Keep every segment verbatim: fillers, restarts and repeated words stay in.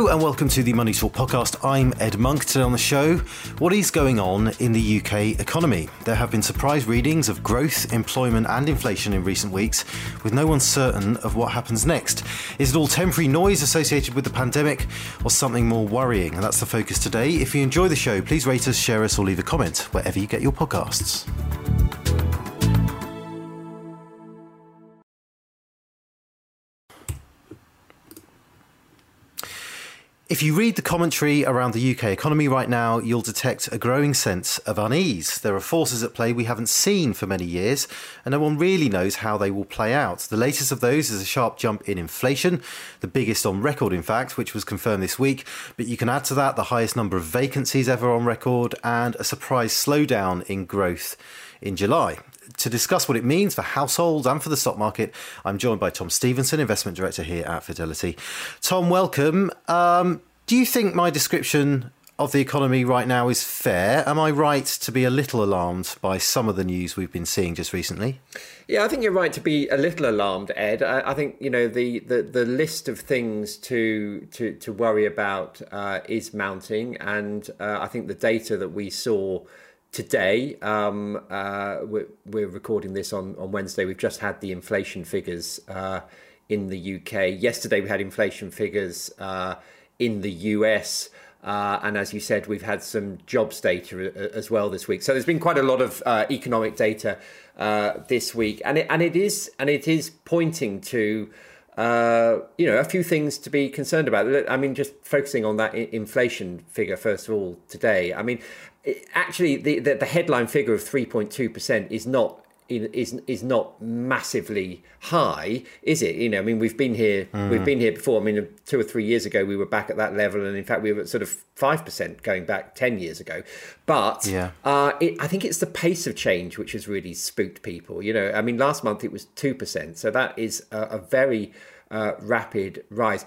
Hello and welcome to the Money Talk podcast. I'm Ed Monk. Today on the show, what is going on in the U K economy? There have been surprise readings of growth, employment and inflation in recent weeks, with no one certain of what happens next. Is it all temporary noise associated with the pandemic or something more worrying? And that's the focus today. If you enjoy the show, please rate us, share us or leave a comment wherever you get your podcasts. If you read the commentary around the U K economy right now, you'll detect a growing sense of unease. There are forces at play we haven't seen for many years, and no one really knows how they will play out. The latest of those is a sharp jump in inflation, the biggest on record, in fact, which was confirmed this week. But you can add to that the highest number of vacancies ever on record and a surprise slowdown in growth in July. To discuss what it means for households and for the stock market, I'm joined by Tom Stevenson, Investment Director here at Fidelity. Tom, welcome. Um, do you think my description of the economy right now is fair? Am I right to be a little alarmed by some of the news we've been seeing just recently? Yeah, I think you're right to be a little alarmed, Ed. I, I think, you know, the, the, the list of things to to, to worry about uh, is mounting. And uh, I think the data that we saw today, um, uh, we're, we're recording this on, on Wednesday. We've just had the inflation figures uh, in the U K. Yesterday, we had inflation figures uh, in the U S. Uh, and as you said, we've had some jobs data as well this week. So there's been quite a lot of uh, economic data uh, this week. And it, and it is and it is pointing to Uh, you know, a few things to be concerned about. I mean, just focusing on that inflation figure, first of all, today. I mean, it, actually, the, the, the headline figure of three point two percent is not is is not massively high, is it? You know, I mean, we've been here, mm. we've been here before. I mean, two or three years ago, we were back at that level. And in fact, we were at sort of five percent going back ten years ago. But yeah. uh, it, I think it's the pace of change which has really spooked people. You know, I mean, last month it was two percent. So that is a, a very uh, rapid rise.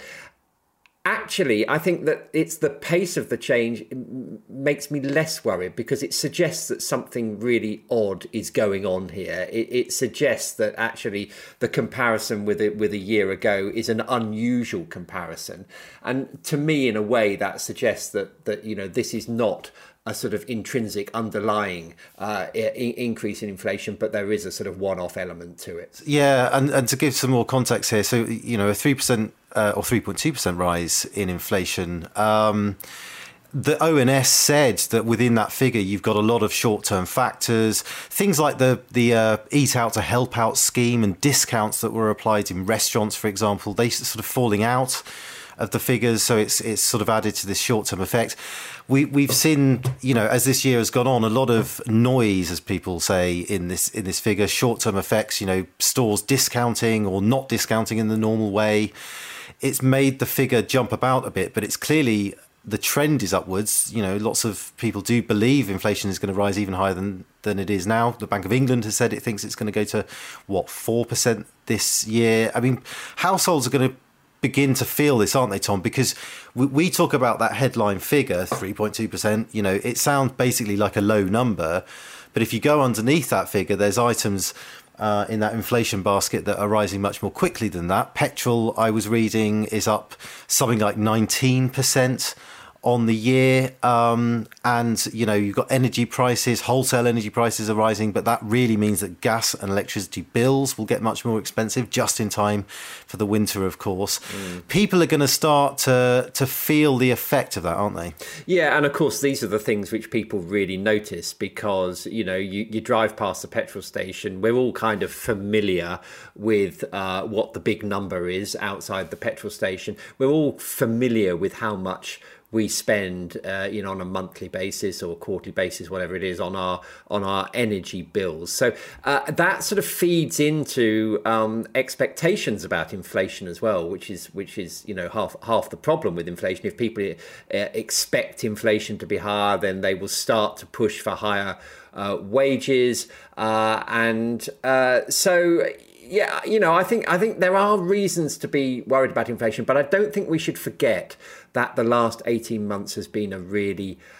Actually, I think that it's the pace of the change makes me less worried because it suggests that something really odd is going on here. It, it suggests that actually the comparison with it with a year ago is an unusual comparison. And to me, in a way, that suggests that, that you know, this is not a sort of intrinsic underlying uh, I- increase in inflation, but there is a sort of one-off element to it. Yeah, and, and to give some more context here, so, you know, a three percent uh, or three point two percent rise in inflation. Um, the O N S said that within that figure, you've got a lot of short-term factors, things like the, the uh, Eat Out to Help Out scheme and discounts that were applied in restaurants, for example, they sort of falling out of the figures, so it's it's sort of added to this short-term effect. We we've seen, you know, as this year has gone on, a lot of noise, as people say, in this in this figure. Short-term effects, you know, stores discounting or not discounting in the normal way. It's made the figure jump about a bit, but it's clearly the trend is upwards. You know, lots of people do believe inflation is going to rise even higher than than it is now. The Bank of England has said it thinks it's going to go to what four percent this year. I mean, households are going to begin to feel this, aren't they, Tom? Because we, we talk about that headline figure, three point two percent, you know, it sounds basically like a low number. But if you go underneath that figure, there's items uh, in that inflation basket that are rising much more quickly than that. Petrol, I was reading, is up something like nineteen percent on the year. Um, and, you know, you've got energy prices, wholesale energy prices are rising, but that really means that gas and electricity bills will get much more expensive just in time for the winter, of course. Mm. People are going to start to to feel the effect of that, aren't they? Yeah, and of course, these are the things which people really notice because, you know, you, you drive past the petrol station. We're all kind of familiar with uh, what the big number is outside the petrol station. We're all familiar with how much we spend, uh, you know, on a monthly basis or quarterly basis, whatever it is, on our on our energy bills. So uh, that sort of feeds into um, expectations about inflation as well, which is which is you know half half the problem with inflation. If people uh, expect inflation to be higher, then they will start to push for higher uh, wages, uh, and uh, so. Yeah, you know, I think I think there are reasons to be worried about inflation, but I don't think we should forget that the last eighteen months has been a really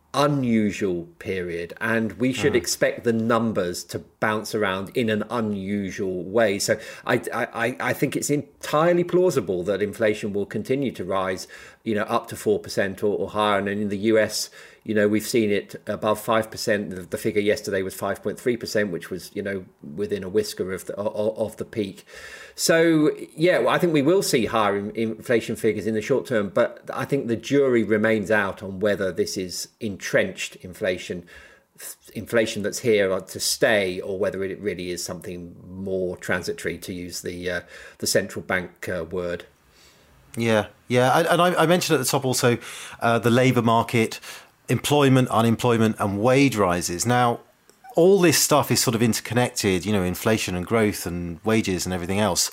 unusual period, and we should uh-huh. expect the numbers to bounce around in an unusual way. So I, I, I think it's entirely plausible that inflation will continue to rise, you know, up to four percent or, or higher. And in the U S, you know, we've seen it above five percent. The, the figure yesterday was five point three percent, which was, you know, within a whisker of the, of, of the peak. So, yeah, well, I think we will see higher in, inflation figures in the short term, but I think the jury remains out on whether this is entrenched inflation, inflation that's here to stay, or whether it really is something more transitory, to use the uh, the central bank uh, word. Yeah, yeah. And I, I mentioned at the top also uh, the labour market, employment, unemployment and wage rises. Now, all this stuff is sort of interconnected, you know, inflation and growth and wages and everything else.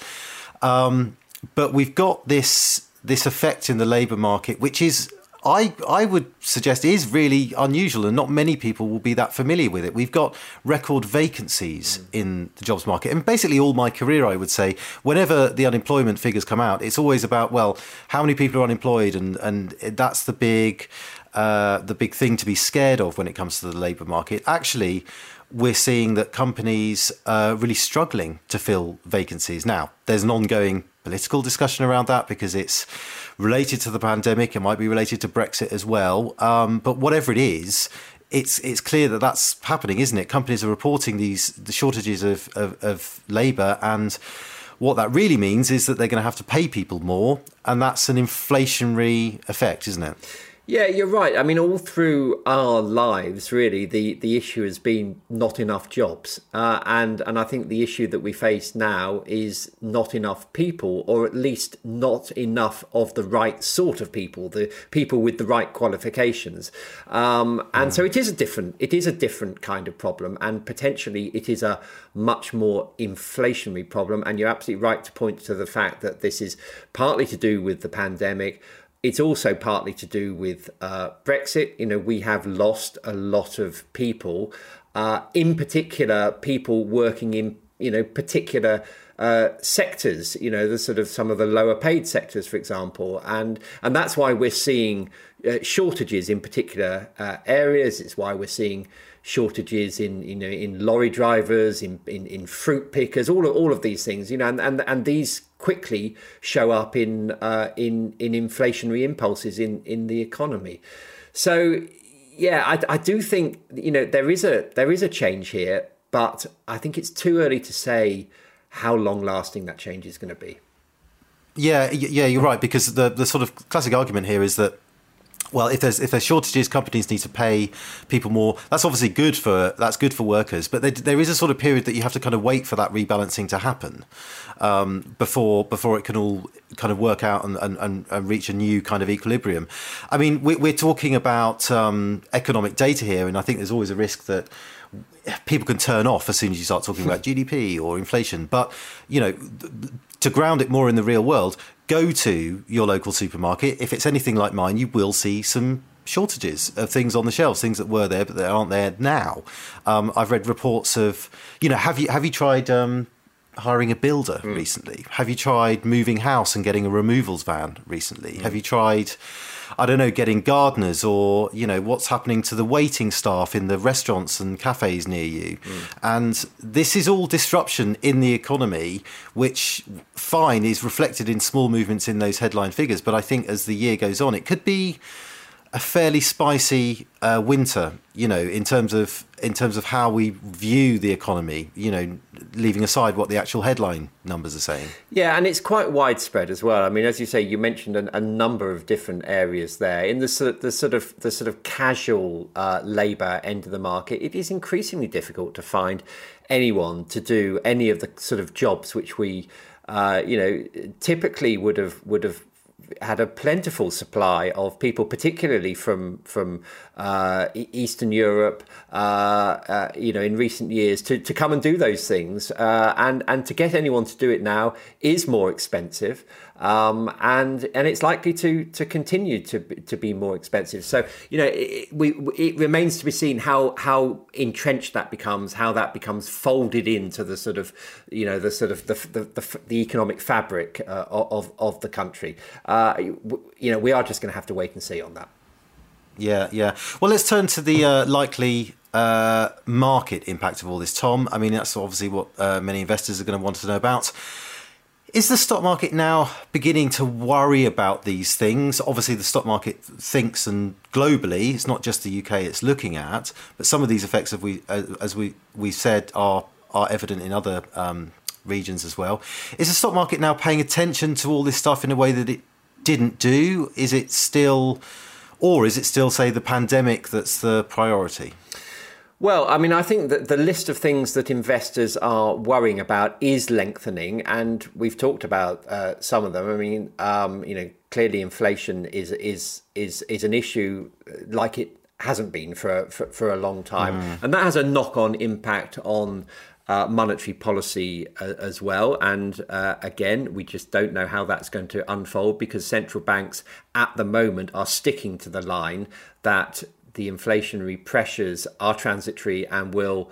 Um, but we've got this this effect in the labour market, which is, I I would suggest, is really unusual, and not many people will be that familiar with it. We've got record vacancies mm. in the jobs market. And basically all my career, I would say, whenever the unemployment figures come out, it's always about, well, how many people are unemployed? And, and that's the big, uh, the big thing to be scared of when it comes to the labour market. Actually, we're seeing that companies are really struggling to fill vacancies. Now, there's an ongoing political discussion around that because it's related to the pandemic. It might be related to Brexit as well. Um, but whatever it is, it's it's clear that that's happening, isn't it? Companies are reporting these the shortages of, of, of labour, and what that really means is that they're going to have to pay people more, and that's an inflationary effect, isn't it? Yeah, you're right. I mean, all through our lives, really, the, the issue has been not enough jobs. Uh, and, and I think the issue that we face now is not enough people, or at least not enough of the right sort of people, the people with the right qualifications. Um, and mm. so it is a different, it is a different kind of problem, and potentially it is a much more inflationary problem. And you're absolutely right to point to the fact that this is partly to do with the pandemic. It's also partly to do with uh, Brexit. You know, we have lost a lot of people, uh, in particular, people working in, you know, particular uh, sectors, you know, the sort of some of the lower paid sectors, for example. And and that's why we're seeing uh, shortages in particular uh, areas. It's why we're seeing shortages in, you know, in lorry drivers, in, in, in fruit pickers, all of, all of these things, you know, and, and, and these quickly show up in uh, in in inflationary impulses in, in the economy. So, yeah, I, I do think, you know, there is a there is a change here, but I think it's too early to say how long lasting that change is going to be. Yeah, yeah, you're right, because the the sort of classic argument here is that, well, if there's if there's shortages, companies need to pay people more. That's obviously good for that's good for workers, but there, there is a sort of period that you have to kind of wait for that rebalancing to happen um, before before it can all kind of work out and, and, and reach a new kind of equilibrium. I mean, we, we're talking about um, economic data here, and I think there's always a risk that people can turn off as soon as you start talking about G D P or inflation. But, you know, to ground it more in the real world, go to your local supermarket. If it's anything like mine, you will see some shortages of things on the shelves, things that were there but that aren't there now. Um, I've read reports of, you know, have you have you tried um, hiring a builder mm. recently? Have you tried moving house and getting a removals van recently? Mm. Have you tried, I don't know, getting gardeners, or, you know, what's happening to the waiting staff in the restaurants and cafes near you? Mm. And this is all disruption in the economy, which, fine, is reflected in small movements in those headline figures. But I think as the year goes on, it could be a fairly spicy uh, winter, you know, in terms of in terms of how we view the economy, you know, leaving aside what the actual headline numbers are saying. Yeah, and it's quite widespread as well. I mean, as you say, you mentioned a, a number of different areas there. In the sort of the sort of the sort of casual uh, labour end of the market, it is increasingly difficult to find anyone to do any of the sort of jobs which we, uh, you know, typically would have would have. had a plentiful supply of people, particularly from from uh, Eastern Europe, uh, uh, you know, in recent years, to, to come and do those things, uh, and and to get anyone to do it now is more expensive, um, and and it's likely to to continue to to be more expensive. So, you know, it, we it remains to be seen how how entrenched that becomes, how that becomes folded into the sort of, you know, the sort of the the, the, the economic fabric uh, of of the country. Uh, you know, we are just going to have to wait and see on that. Yeah, yeah. Well, let's turn to the uh, likely uh, market impact of all this, Tom. I mean, that's obviously what uh, many investors are going to want to know about. Is the stock market now beginning to worry about these things? Obviously, the stock market thinks, and globally, it's not just the U K it's looking at, but some of these effects, as we, as we, we said, are, are evident in other um, regions as well. Is the stock market now paying attention to all this stuff in a way that it didn't do? Is it still, or is it still, say, the pandemic that's the priority? Well, I mean, I think that the list of things that investors are worrying about is lengthening, and we've talked about uh, some of them. I mean, um, you know, clearly inflation is is is is an issue like it hasn't been for for, for a long time, mm. and that has a knock-on impact on uh, monetary policy uh, as well. And uh, again, we just don't know how that's going to unfold, because central banks at the moment are sticking to the line that the inflationary pressures are transitory and will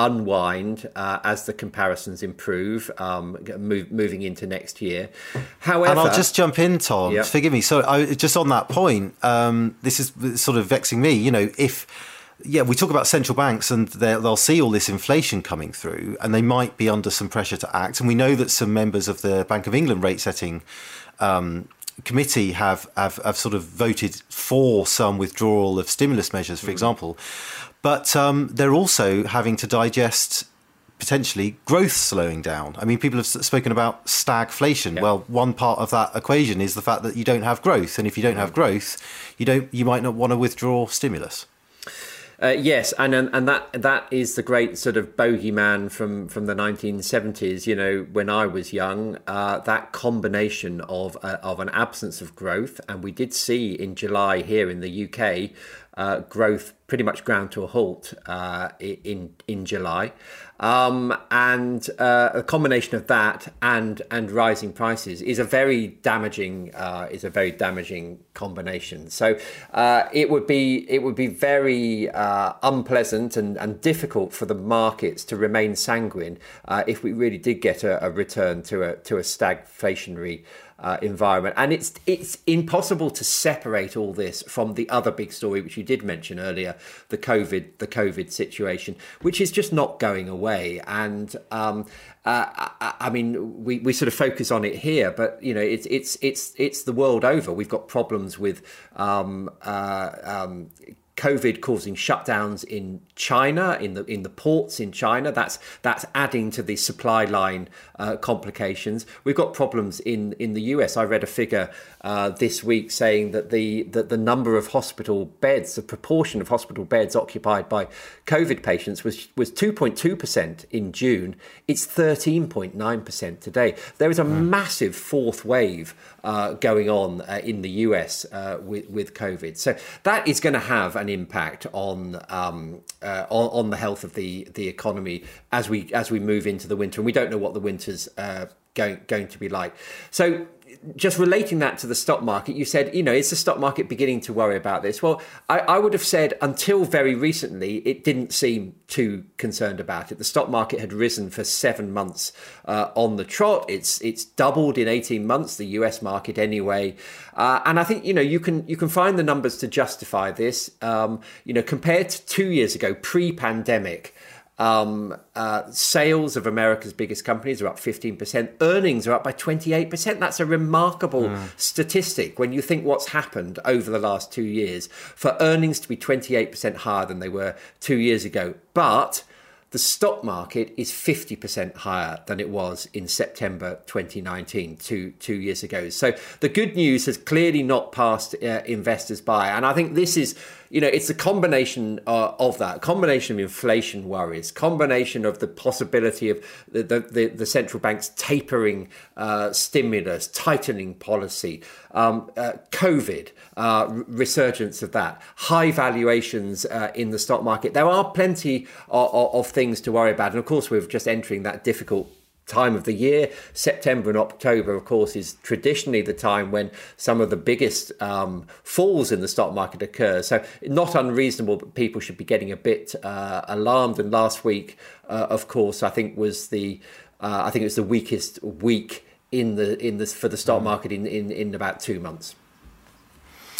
unwind uh, as the comparisons improve, um, move, moving into next year. However, and I'll just jump in, Tom. Yep. Forgive me. So, I, just on that point, um, this is sort of vexing me. You know, if yeah, we talk about central banks, and they'll see all this inflation coming through, and they might be under some pressure to act. And we know that some members of the Bank of England rate setting Um, committee have, have have sort of voted for some withdrawal of stimulus measures, for mm. example, but um, they're also having to digest potentially growth slowing down. I mean, people have spoken about stagflation. Yeah. Well, one part of that equation is the fact that you don't have growth, and if you don't have growth, you don't you might not want to withdraw stimulus. Uh, yes, and, and and that that is the great sort of bogeyman from, from the nineteen seventies. You know, when I was young, uh, that combination of uh, of an absence of growth, and we did see in July here in the U K, uh, growth pretty much ground to a halt uh, in in July, um, and uh, a combination of that and and rising prices is a very damaging uh, is a very damaging combination. So uh, it would be it would be very uh, unpleasant and, and difficult for the markets to remain sanguine uh, if we really did get a, a return to a to a stagflationary Uh, environment. And it's it's impossible to separate all this from the other big story, which you did mention earlier, the COVID the COVID situation, which is just not going away. And um, uh, I, I mean, we, we sort of focus on it here, but you know, it's it's it's it's the world over. We've got problems with um, uh, um, COVID causing shutdowns in China, in the in the ports in China. That's that's adding to the supply line uh, complications. We've got problems in, in the U S. I read a figure uh, this week saying that the that the number of hospital beds, the proportion of hospital beds occupied by COVID patients was was two point two percent in June. It's thirteen point nine percent today. There is a mm. massive fourth wave uh, going on uh, in the U S uh, with with COVID. So that is going to have an impact on um, uh, on, on the health of the the economy as we as we move into the winter, and we don't know what the winter's uh, going going to be like. So just relating that to the stock market, you said, you know, is the stock market beginning to worry about this? Well, I, I would have said until very recently, it didn't seem too concerned about it. The stock market had risen for seven months uh, on the trot. It's it's doubled in eighteen months, the U S market anyway. Uh, and I think, you know, you can you can find the numbers to justify this. Um, you know, compared to two years ago, pre-pandemic, Um, uh, sales of America's biggest companies are up fifteen percent. Earnings are up by twenty-eight percent. That's a remarkable mm. statistic when you think what's happened over the last two years for earnings to be twenty-eight percent higher than they were two years ago. But the stock market is fifty percent higher than it was in September twenty nineteen, two, two years ago. So the good news has clearly not passed uh, investors by. And I think this is, you know, it's a combination uh, of that, combination of inflation worries, combination of the possibility of the, the, the, the central banks tapering uh, stimulus, tightening policy, um, uh, COVID, uh, resurgence of that, high valuations uh, in the stock market. There are plenty of, of things to worry about. And of course, we're just entering that difficult time of the year. September and October, of course, is traditionally the time when some of the biggest um, falls in the stock market occur. So not unreasonable that people should be getting a bit uh, alarmed. And last week, uh, of course, I think was the uh, I think it was the weakest week in the in the for the stock market in in, in about two months.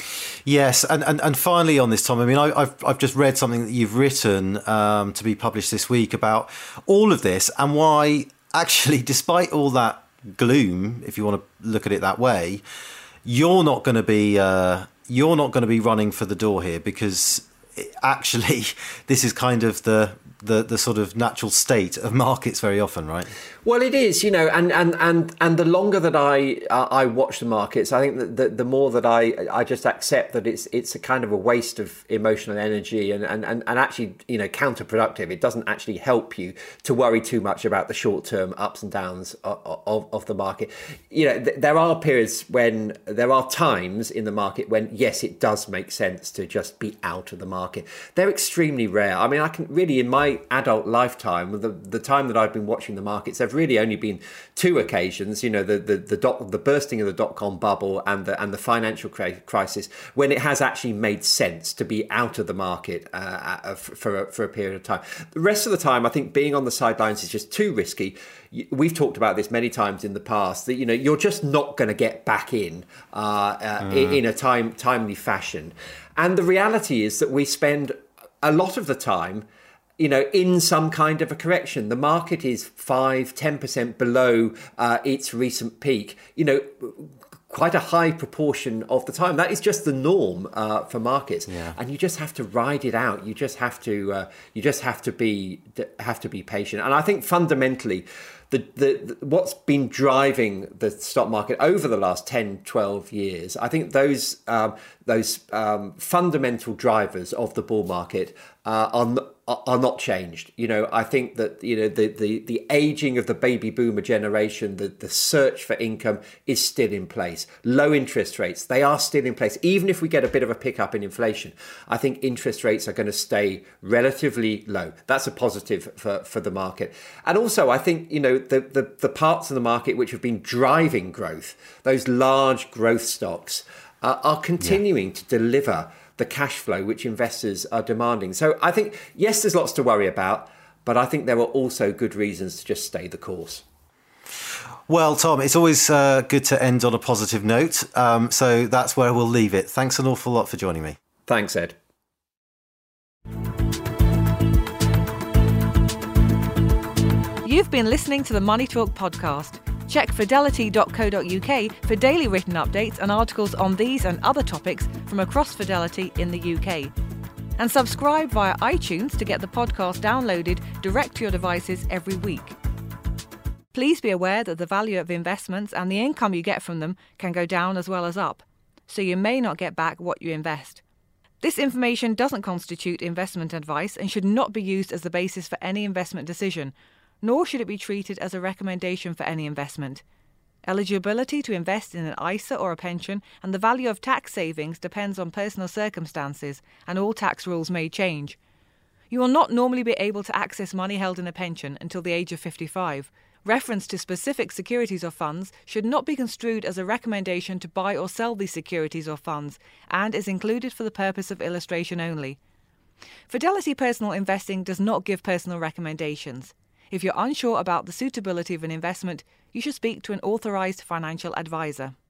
Yes, and, and, and finally on this, Tom, I mean, I, I've I've just read something that you've written um, to be published this week about all of this and why, actually, despite all that gloom, if you want to look at it that way, you're not going to be uh, you're not going to be running for the door here, because actually, this is kind of the the the sort of natural state of markets very often, right? Well, it is, you know, and and and, and the longer that I uh, I watch the markets, I think that the, the more that I I just accept that it's it's a kind of a waste of emotional energy and, and, and, and actually, you know, counterproductive. It doesn't actually help you to worry too much about the short term ups and downs of, of, of the market. You know, th- there are periods when there are times in the market when, yes, it does make sense to just be out of the market. They're extremely rare. I mean, I can really, in my adult lifetime, the the time that I've been watching the markets, there've really only been two occasions, you know, the the the, dot, the bursting of the dot-com bubble and the and the financial crisis, when it has actually made sense to be out of the market uh, for, a, for a period of time. The rest of the time, I think being on the sidelines is just too risky. We've talked about this many times in the past, that, you know, you're just not going to get back in uh, uh, mm. in a time timely fashion. And the reality is that we spend a lot of the time, you know, in some kind of a correction. The market is five, ten percent below uh, its recent peak, you know, quite a high proportion of the time. That is just the norm uh, for markets. Yeah. And you just have to ride it out. You just have to, uh, you just have to be, have to be patient. And I think fundamentally, The, the, the what's been driving the stock market over the last ten, twelve years, I think those um, those um, fundamental drivers of the bull market uh, are, are not changed. You know, I think that, you know, the the, the aging of the baby boomer generation, the, the search for income is still in place. Low interest rates, they are still in place. Even if we get a bit of a pickup in inflation, I think interest rates are going to stay relatively low. That's a positive for, for the market. And also, I think, you know, The, the, the parts of the market which have been driving growth, those large growth stocks, uh, are continuing yeah. to deliver the cash flow which investors are demanding. So I think, yes, there's lots to worry about, but I think there are also good reasons to just stay the course. Well, Tom, it's always uh, good to end on a positive note. Um, so that's where we'll leave it. Thanks an awful lot for joining me. Thanks, Ed. You've been listening to the Money Talk podcast. Check fidelity dot co dot uk for daily written updates and articles on these and other topics from across Fidelity in the U K. And subscribe via iTunes to get the podcast downloaded direct to your devices every week. Please be aware that the value of investments and the income you get from them can go down as well as up, so you may not get back what you invest. This information doesn't constitute investment advice and should not be used as the basis for any investment decision, nor should it be treated as a recommendation for any investment. Eligibility to invest in an I S A or a pension and the value of tax savings depends on personal circumstances, and all tax rules may change. You will not normally be able to access money held in a pension until the age of fifty-five. Reference to specific securities or funds should not be construed as a recommendation to buy or sell these securities or funds, and is included for the purpose of illustration only. Fidelity Personal Investing does not give personal recommendations. If you're unsure about the suitability of an investment, you should speak to an authorised financial advisor.